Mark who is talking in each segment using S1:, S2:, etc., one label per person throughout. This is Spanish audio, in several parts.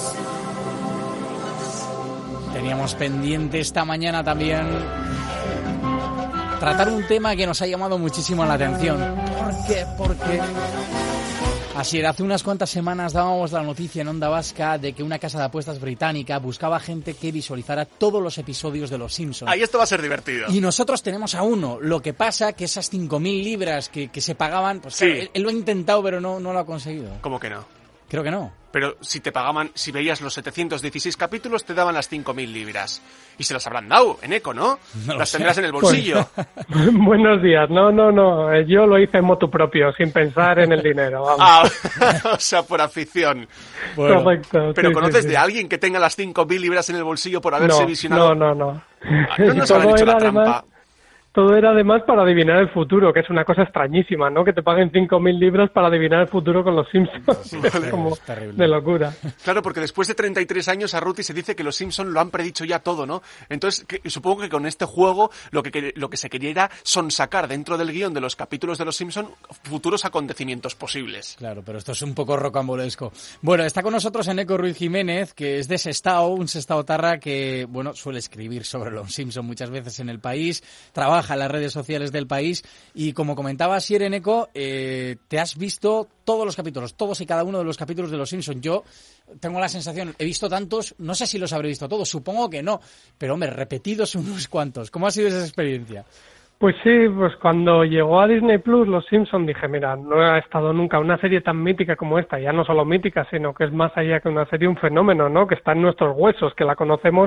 S1: Teníamos pendiente esta mañana también tratar un tema que nos ha llamado muchísimo la atención. ¿Por qué? Porque así era, hace unas cuantas semanas dábamos la noticia en Onda Vasca de que una casa de apuestas británica buscaba gente que visualizara todos los episodios de Los Simpsons.
S2: Ahí esto va a ser divertido.
S1: Y nosotros tenemos a uno. Lo que pasa que esas 5.000 libras que se pagaban, pues
S2: sí.
S1: Claro, él lo ha intentado, pero no lo ha conseguido.
S2: ¿Cómo que no?
S1: Creo que no.
S2: Pero si te pagaban, si veías los 716 capítulos, te daban las 5.000 libras. Y se las habrán dado en Eco, ¿no? Las tendrás en el bolsillo.
S3: Pues, buenos días. No. Yo lo hice en motu propio, sin pensar en el dinero. Vamos.
S2: O sea, por afición.
S3: Bueno, correcto.
S2: ¿Pero
S3: sí,
S2: conoces
S3: sí.
S2: de alguien que tenga las 5.000 libras en el bolsillo por haberse visionado?
S3: No.
S2: No nos habrán hecho la trampa.
S3: Todo era además para adivinar el futuro, que es una cosa extrañísima, ¿no? Que te paguen 5.000 libras para adivinar el futuro con los Simpsons.
S1: Sí,
S3: es como
S1: terrible.
S3: de locura.
S2: Claro, porque después de 33 años a Ruti se dice que los Simpsons lo han predicho ya todo, ¿no? Entonces, supongo que con este juego lo que se quería era sonsacar dentro del guión de los capítulos de los Simpsons futuros acontecimientos posibles.
S1: Claro, pero esto es un poco rocambolesco. Bueno, está con nosotros Eneco Ruiz Jiménez, que es de Sestao, un sestaotarra que, bueno, suele escribir sobre los Simpsons muchas veces en El País, trabaja en las redes sociales del País y, como comentaba Asier, Eneco, te has visto todos los capítulos, todos y cada uno de los capítulos de los Simpsons. Yo tengo la sensación, he visto tantos, no sé si los habré visto todos, supongo que no, pero hombre, repetidos unos cuantos. ¿Cómo ha sido esa experiencia?
S3: Pues sí, pues cuando llegó a Disney Plus Los Simpsons dije, mira, no ha estado nunca una serie tan mítica como esta, ya no solo mítica, sino que es más allá que una serie, un fenómeno, ¿no? Que está en nuestros huesos, que la conocemos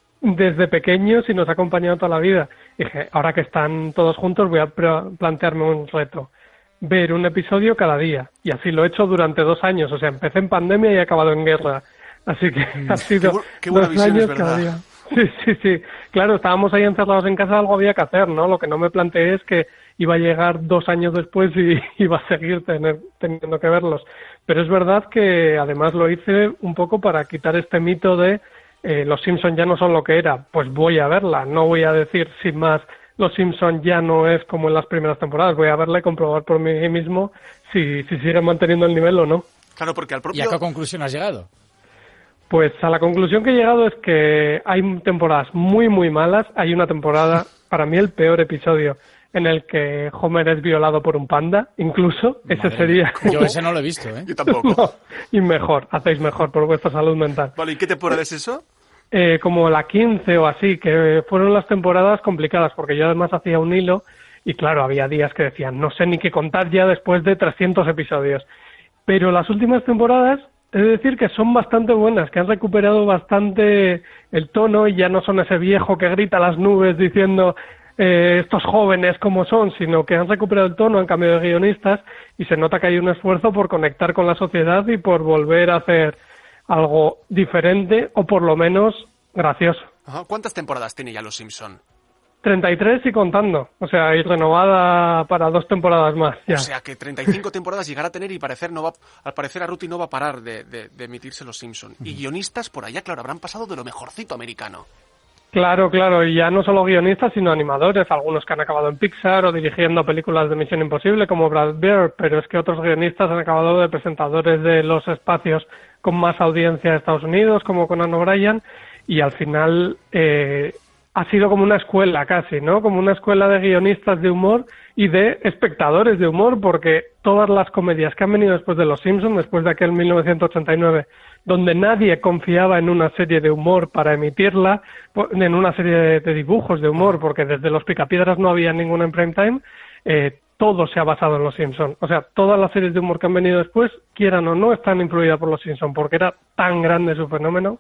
S3: desde pequeños y nos ha acompañado toda la vida. Dije, ahora que están todos juntos voy a plantearme un reto, ver un episodio cada día, y así lo he hecho durante 2 años, o sea, empecé en pandemia y he acabado en guerra, así que ha sido
S2: qué buena
S3: 2
S2: visión,
S3: años
S2: es verdad.
S3: cada día. Sí, claro, estábamos ahí encerrados en casa, algo había que hacer, ¿no? Lo que no me planteé es que iba a llegar 2 años después y iba a seguir teniendo que verlos, pero es verdad que además lo hice un poco para quitar este mito de los Simpsons ya no son lo que era, pues voy a verla, no voy a decir sin más los Simpsons ya no es como en las primeras temporadas, voy a verla y comprobar por mí mismo si sigue manteniendo el nivel o no.
S2: Claro, porque al propio...
S1: ¿Y a qué conclusión has llegado?
S3: Pues a la conclusión que he llegado es que hay temporadas muy muy malas, hay una temporada, para mí el peor episodio, en el que Homer es violado por un panda, incluso, ese sería...
S1: Yo ese no lo he visto, ¿eh?
S2: Yo tampoco.
S3: No, y mejor, hacéis mejor por vuestra salud mental.
S2: Vale, ¿y qué temporada es eso?
S3: Como la 15 o así, que fueron las temporadas complicadas, porque yo además hacía un hilo y claro, había días que decían, no sé ni qué contar ya después de 300 episodios. Pero las últimas temporadas, he de decir que son bastante buenas, que han recuperado bastante el tono y ya no son ese viejo que grita a las nubes diciendo estos jóvenes como son, sino que han recuperado el tono, han cambiado de guionistas y se nota que hay un esfuerzo por conectar con la sociedad y por volver a hacer algo diferente o por lo menos gracioso.
S2: Ajá. ¿Cuántas temporadas tiene ya Los Simpson?
S3: 33 y contando, o sea, y renovada para 2 temporadas más. Ya.
S2: O sea, que 35 temporadas llegará a tener y al parecer a Ruti no va a parar de emitirse Los Simpson. Y guionistas por allá, claro, habrán pasado de lo mejorcito americano.
S3: Claro, y ya no solo guionistas, sino animadores, algunos que han acabado en Pixar o dirigiendo películas de Misión Imposible, como Brad Bird, pero es que otros guionistas han acabado de presentadores de los espacios con más audiencia de Estados Unidos, como Conan O'Brien, y al final ha sido como una escuela casi, ¿no? Como una escuela de guionistas de humor y de espectadores de humor, porque todas las comedias que han venido después de Los Simpsons, después de aquel 1989, donde nadie confiaba en una serie de humor para emitirla, en una serie de dibujos de humor, porque desde Los Picapiedras no había ninguna en prime time, todo se ha basado en Los Simpsons. O sea, todas las series de humor que han venido después, quieran o no, están influidas por Los Simpsons, porque era tan grande su fenómeno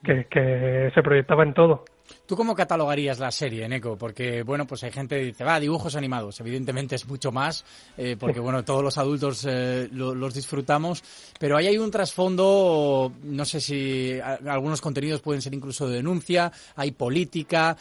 S3: que se proyectaba en todo.
S1: ¿Tú cómo catalogarías la serie, Eneco? Porque, bueno, pues hay gente que dice, dibujos animados. Evidentemente es mucho más, porque, bueno, todos los adultos los disfrutamos. Pero ahí hay un trasfondo, no sé si algunos contenidos pueden ser incluso de denuncia, hay política,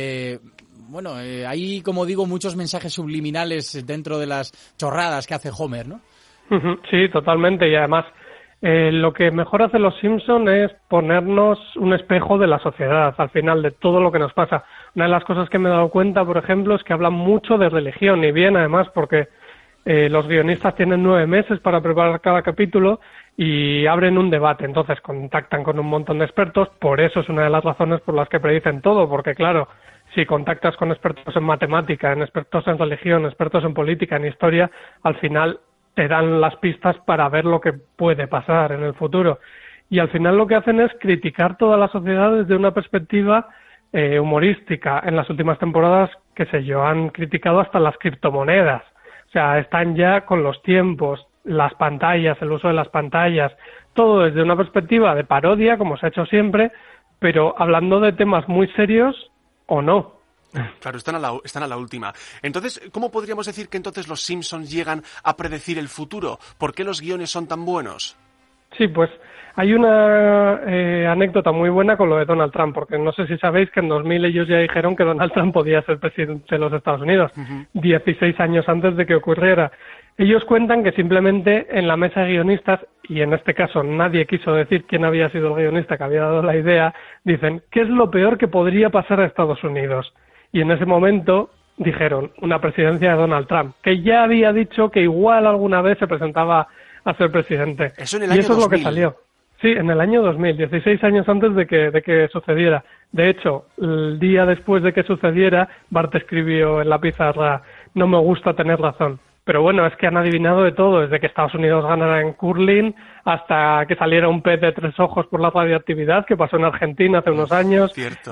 S1: hay, como digo, muchos mensajes subliminales dentro de las chorradas que hace Homer, ¿no?
S3: Sí, totalmente, y además lo que mejor hace Los Simpson es ponernos un espejo de la sociedad, al final, de todo lo que nos pasa. Una de las cosas que me he dado cuenta, por ejemplo, es que hablan mucho de religión, y bien, además, porque los guionistas tienen 9 meses para preparar cada capítulo, y abren un debate. Entonces contactan con un montón de expertos, por eso es una de las razones por las que predicen todo, porque claro, si contactas con expertos en matemática, en expertos en religión, expertos en política, en historia, al final te dan las pistas para ver lo que puede pasar en el futuro. Y al final lo que hacen es criticar toda la sociedad desde una perspectiva humorística. En las últimas temporadas, qué sé yo, han criticado hasta las criptomonedas. O sea, están ya con los tiempos, las pantallas, el uso de las pantallas, todo desde una perspectiva de parodia, como se ha hecho siempre, pero hablando de temas muy serios o no.
S2: Claro, están a la última. Entonces, ¿cómo podríamos decir que entonces los Simpsons llegan a predecir el futuro? ¿Por qué los guiones son tan buenos?
S3: Sí, pues hay una anécdota muy buena con lo de Donald Trump, porque no sé si sabéis que en 2000 ellos ya dijeron que Donald Trump podía ser presidente de los Estados Unidos, 16 años antes de que ocurriera. Ellos cuentan que simplemente en la mesa de guionistas, y en este caso nadie quiso decir quién había sido el guionista que había dado la idea, dicen, ¿qué es lo peor que podría pasar a Estados Unidos? Y en ese momento dijeron, una presidencia de Donald Trump, que ya había dicho que igual alguna vez se presentaba a ser presidente.
S2: Eso en el año
S3: y eso
S2: 2000.
S3: Es lo que salió. Sí, en el año 2000, 16 años antes de que sucediera. De hecho, el día después de que sucediera, Bart escribió en la pizarra, no me gusta tener razón. Pero bueno, es que han adivinado de todo, desde que Estados Unidos ganara en curling hasta que saliera un pez de 3 ojos por la radioactividad, que pasó en Argentina hace unos años.
S2: Cierto.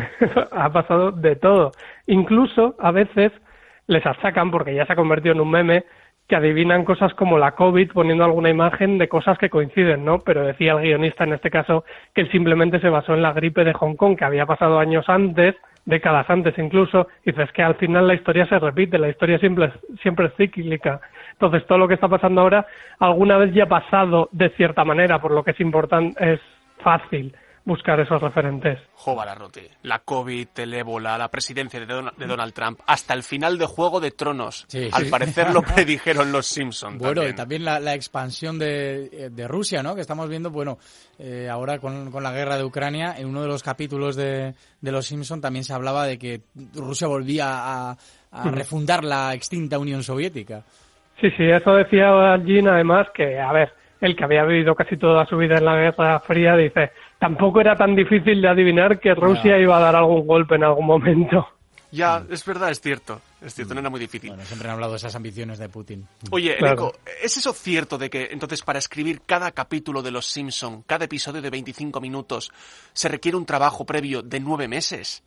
S3: Ha pasado de todo. Incluso, a veces, les achacan, porque ya se ha convertido en un meme, que adivinan cosas como la COVID poniendo alguna imagen de cosas que coinciden, ¿no? Pero decía el guionista en este caso que él simplemente se basó en la gripe de Hong Kong, que había pasado años antes, décadas antes incluso, y dices que al final la historia se repite, la historia siempre es cíclica. Entonces todo lo que está pasando ahora alguna vez ya ha pasado de cierta manera, por lo que es importante, es fácil buscar esos referentes.
S2: Jobalarrote, la COVID, el ébola, la presidencia de Donald Trump, hasta el final de Juego de Tronos.
S1: Sí,
S2: Al
S1: sí.
S2: parecer lo predijeron los Simpsons.
S1: Bueno, y también la expansión de Rusia, ¿no? Que estamos viendo, bueno, ahora con la guerra de Ucrania, en uno de los capítulos de los Simpsons también se hablaba de que Rusia volvía a refundar la extinta Unión Soviética.
S3: Sí, eso decía Gene, además, que, a ver, él que había vivido casi toda su vida en la Guerra Fría, dice, tampoco era tan difícil de adivinar que Rusia iba a dar algún golpe en algún momento.
S2: Ya, es verdad, es cierto, no era muy difícil.
S1: Bueno, siempre han hablado de esas ambiciones de Putin.
S2: Oye,
S3: Claro.
S2: Eneko, ¿es eso cierto de que entonces para escribir cada capítulo de Los Simpson, cada episodio de 25 minutos, se requiere un trabajo previo de 9 meses?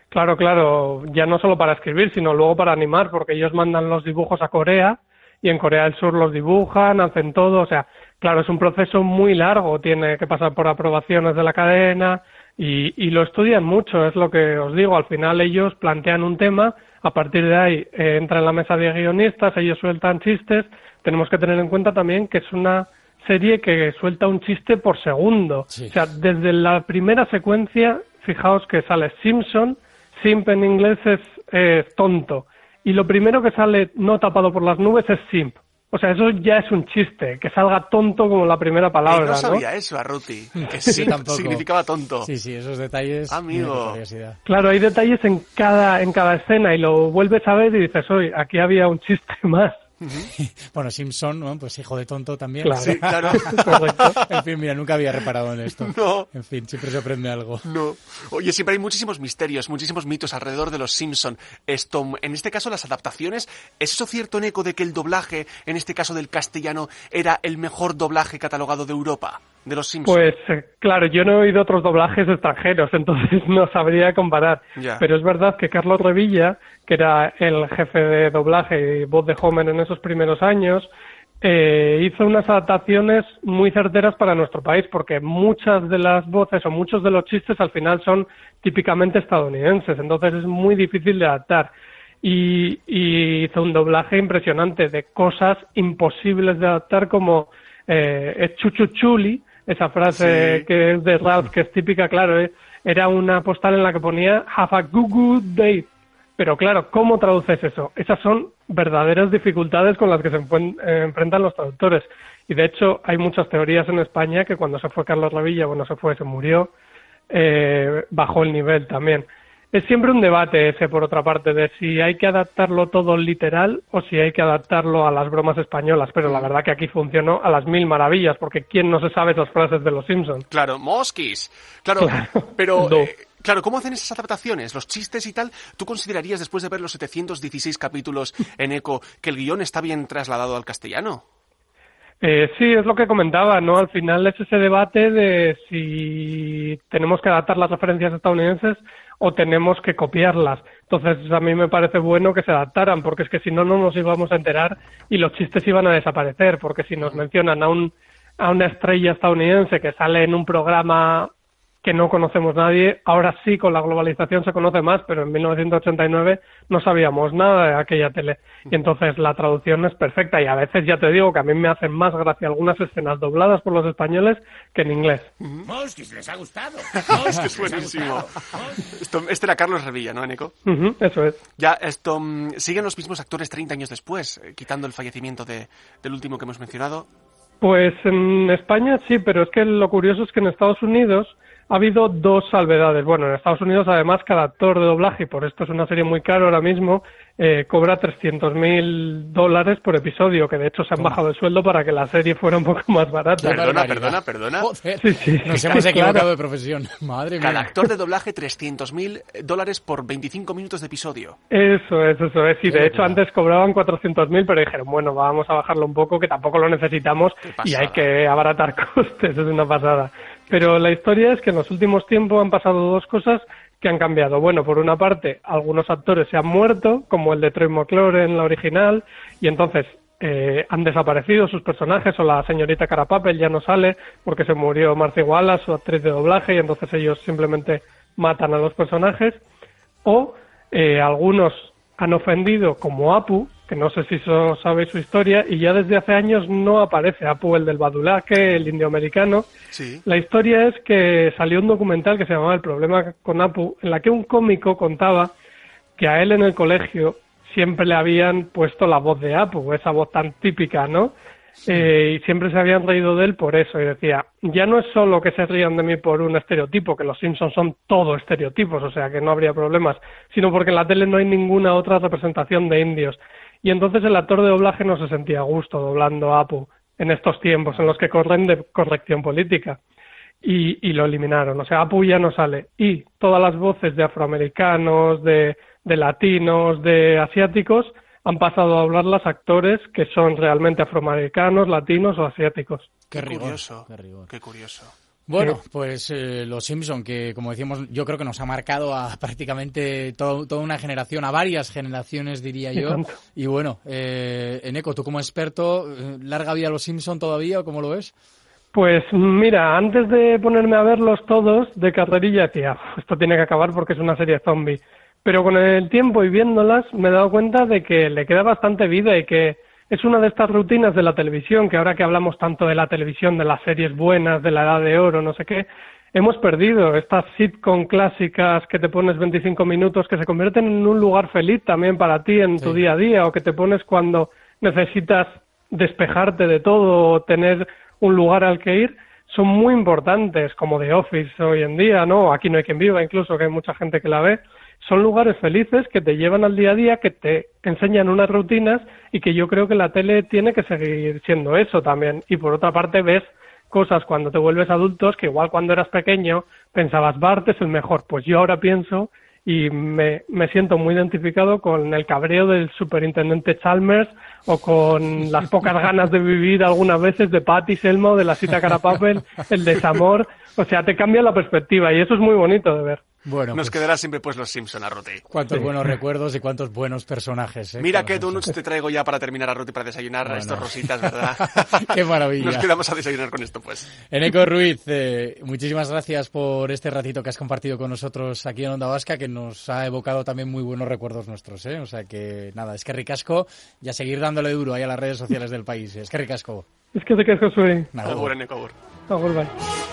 S3: Claro, ya no solo para escribir, sino luego para animar, porque ellos mandan los dibujos a Corea, y en Corea del Sur los dibujan, hacen todo, o sea, claro, es un proceso muy largo, tiene que pasar por aprobaciones de la cadena, y lo estudian mucho, es lo que os digo, al final ellos plantean un tema, a partir de ahí entra en la mesa de guionistas, ellos sueltan chistes, tenemos que tener en cuenta también que es una serie que suelta un chiste por segundo,
S1: Sí.
S3: O sea, desde la primera secuencia, fijaos que sale Simpson, simp en inglés es tonto, y lo primero que sale no tapado por las nubes es simp. O sea, eso ya es un chiste, que salga tonto como la primera palabra,
S2: No sabía eso, Arruti, que sí,
S1: tampoco.
S2: significaba tonto.
S1: Sí, esos detalles.
S2: Amigo.
S1: mira qué curiosidad.
S3: Claro, hay detalles en cada escena y lo vuelves a ver y dices, oye, aquí había un chiste más.
S1: Bueno, Simpson, ¿no? Pues hijo de tonto también.
S3: Claro.
S2: Sí, claro.
S3: Correcto.
S1: En fin, mira, nunca había reparado en esto.
S2: No.
S1: En fin, siempre se aprende algo.
S2: No. Oye, siempre hay muchísimos misterios, muchísimos mitos alrededor de los Simpson. En este caso, las adaptaciones, ¿es eso cierto, Neko, de que el doblaje, en este caso del castellano, era el mejor doblaje catalogado de Europa, de los Simpson?
S3: Pues claro, yo no he oído otros doblajes extranjeros, entonces no sabría comparar.
S2: Ya.
S3: Pero es verdad que Carlos Revilla, que era el jefe de doblaje y voz de Homer en esos primeros años, hizo unas adaptaciones muy certeras para nuestro país, porque muchas de las voces o muchos de los chistes al final son típicamente estadounidenses, entonces es muy difícil de adaptar. Y hizo un doblaje impresionante de cosas imposibles de adaptar, como es chuchuchuli, esa frase
S2: Sí.
S3: que es de Ralph, que es típica, claro, era una postal en la que ponía have a good day. Pero claro, ¿cómo traduces eso? Esas son verdaderas dificultades con las que se enfrentan los traductores. Y de hecho hay muchas teorías en España que cuando se fue Carlos Revilla, se murió, bajó el nivel también. Es siempre un debate ese, por otra parte, de si hay que adaptarlo todo literal o si hay que adaptarlo a las bromas españolas, pero la verdad que aquí funcionó a las mil maravillas, porque ¿quién no se sabe esas frases de los Simpsons?
S2: Claro, mosquis. Claro, pero... Claro, ¿cómo hacen esas adaptaciones? Los chistes y tal. ¿Tú considerarías, después de ver los 716 capítulos en Eco, que el guión está bien trasladado al castellano?
S3: Sí, es lo que comentaba, ¿no? Al final es ese debate de si tenemos que adaptar las referencias estadounidenses o tenemos que copiarlas. Entonces, a mí me parece bueno que se adaptaran, porque es que si no, no nos íbamos a enterar y los chistes iban a desaparecer, porque si nos mencionan a una estrella estadounidense que sale en un programa que no conocemos nadie, ahora sí con la globalización se conoce más, pero en 1989 no sabíamos nada de aquella tele. Y entonces la traducción es perfecta y a veces ya te digo que a mí me hacen más gracia algunas escenas dobladas por los españoles que en inglés.
S4: Mosquis, ¿les ha gustado?
S2: Es que es buenísimo. Este era Carlos Revilla, ¿no, Eneco?
S3: Eso es.
S2: Ya, siguen los mismos actores 30 años después, quitando el fallecimiento del último que hemos mencionado.
S3: Pues en España sí, pero es que lo curioso es que en Estados Unidos ha habido dos salvedades. Bueno, en Estados Unidos, además, cada actor de doblaje, y por esto es una serie muy cara ahora mismo, cobra $300,000 por episodio, que de hecho se han bajado el sueldo para que la serie fuera un poco más barata.
S2: Perdona.
S1: Joder,
S3: sí.
S1: Nos hemos equivocado de profesión. Madre mía.
S2: Cada actor de doblaje, $300,000 por 25 minutos de episodio.
S3: Eso es. Y de hecho antes cobraban 400,000, pero dijeron, bueno, vamos a bajarlo un poco, que tampoco lo necesitamos y hay que abaratar costes. Es una pasada. Pero la historia es que en los últimos tiempos han pasado dos cosas que han cambiado. Bueno, por una parte, algunos actores se han muerto, como el de Troy McClure en la original, y entonces han desaparecido sus personajes, o la señorita Carapapel ya no sale porque se murió Marcy Wallace, su actriz de doblaje, y entonces ellos simplemente matan a los personajes. O algunos han ofendido, como Apu, que no sé si sabéis su historia, y ya desde hace años no aparece Apu, el del Badulaque, el indio americano.
S2: Sí.
S3: La historia es que salió un documental que se llamaba El problema con Apu, en la que un cómico contaba que a él en el colegio siempre le habían puesto la voz de Apu, esa voz tan típica, ¿no? Y siempre se habían reído de él por eso, y decía, ya no es solo que se rían de mí por un estereotipo, que los Simpsons son todo estereotipos, o sea que no habría problemas, sino porque en la tele no hay ninguna otra representación de indios. Y entonces el actor de doblaje no se sentía a gusto doblando a Apu en estos tiempos en los que corren de corrección política. Y lo eliminaron. O sea, Apu ya no sale. Y todas las voces de afroamericanos, de latinos, de asiáticos, han pasado a hablarlas actores que son realmente afroamericanos, latinos o asiáticos.
S1: Qué rigor.
S2: Qué curioso.
S1: Bueno, pues Los Simpson, que como decíamos, yo creo que nos ha marcado a prácticamente toda una generación, a varias generaciones, diría yo. Y bueno, Eneco, tú como experto, ¿larga vida a Los Simpson todavía o cómo lo ves?
S3: Pues mira, antes de ponerme a verlos todos de carrerilla decía, esto tiene que acabar porque es una serie zombie. Pero con el tiempo y viéndolas me he dado cuenta de que le queda bastante vida y que es una de estas rutinas de la televisión, que ahora que hablamos tanto de la televisión, de las series buenas, de la edad de oro, no sé qué, hemos perdido estas sitcom clásicas que te pones 25 minutos, que se convierten en un lugar feliz también para ti en tu día a día, o que te pones cuando necesitas despejarte de todo o tener un lugar al que ir, son muy importantes, como The Office hoy en día, ¿no? Aquí no hay quien viva, incluso, que hay mucha gente que la ve. Son lugares felices que te llevan al día a día, que te enseñan unas rutinas y que yo creo que la tele tiene que seguir siendo eso también. Y por otra parte ves cosas cuando te vuelves adultos que igual cuando eras pequeño pensabas Bart es el mejor. Pues yo ahora pienso y me siento muy identificado con el cabreo del superintendente Chalmers o con las pocas ganas de vivir algunas veces de Patty Selma o de la Cita Carapapel, el desamor. O sea, te cambia la perspectiva y eso es muy bonito de ver.
S1: Bueno,
S2: nos quedará siempre pues Los Simpson, Arruti.
S1: Cuántos buenos recuerdos y cuántos buenos personajes.
S2: Mira qué donuts te traigo ya para terminar, Arruti, para desayunar. Bueno. Estos rositas, ¿verdad?
S1: Qué maravilla.
S2: Nos quedamos a desayunar con esto, pues.
S1: Eneco Ruiz, muchísimas gracias por este ratito que has compartido con nosotros aquí en Onda Vasca, que nos ha evocado también muy buenos recuerdos nuestros, ¿eh? O sea que, nada, es que ricasco y a seguir dándole duro ahí a las redes sociales del país. Es que ricasco.
S3: Es que ricasco soy.
S2: Agur, Eneco, agur.
S3: Agur, bye.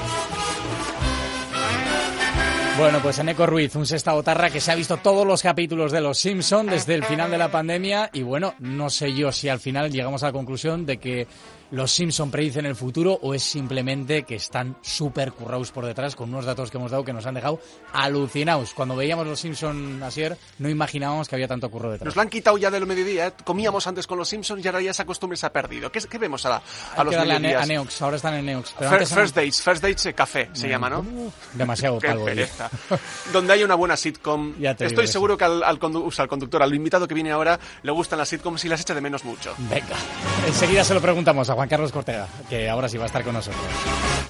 S1: Bueno, pues Eneco Ruiz, un sextaotarra que se ha visto todos los capítulos de Los Simpson desde el final de la pandemia y bueno, no sé yo si al final llegamos a la conclusión de que los Simpson predicen el futuro o es simplemente que están súper currados por detrás con unos datos que hemos dado que nos han dejado alucinados. Cuando veíamos los Simpson ayer no imaginábamos que había tanto curro detrás.
S2: Nos lo han quitado ya de lo mediodía, ¿eh? Comíamos antes con los Simpson y ahora ya esa costumbre se ha perdido. ¿Qué vemos a los mediodías?
S1: A Neox, ahora están en Neox. Pero
S2: First Dates café se llama, ¿no?
S1: Demasiado
S2: Qué
S1: pago.
S2: pereza. Donde haya una buena sitcom. Estoy seguro que al conductor, al invitado que viene ahora, le gustan las sitcoms y las echa de menos mucho.
S1: Venga, enseguida se lo preguntamos a Juan Carlos Cortega, que ahora sí va a estar con nosotros.